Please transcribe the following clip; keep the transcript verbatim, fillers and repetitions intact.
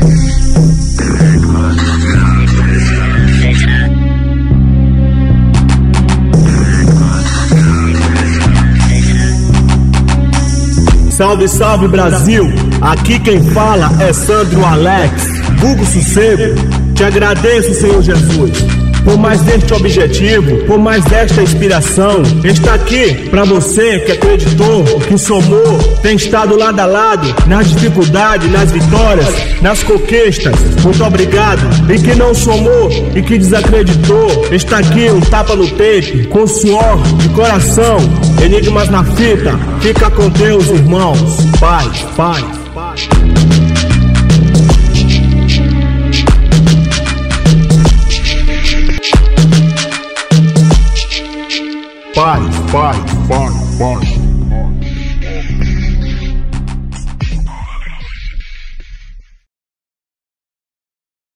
Salve, salve Brasil, aqui quem fala é Sandro Alex, vulgo Sossego. Te agradeço, Senhor Jesus, por mais deste objetivo, por mais desta inspiração. Está aqui pra você que acreditou, que somou, tem estado lado a lado, nas dificuldades, nas vitórias, nas conquistas. Muito obrigado. E que não somou e que desacreditou, está aqui um tapa no peito, com suor de coração, enigmas na fita. Fica com Deus, irmãos. Paz, paz, paz. Paz, paz, paz, paz.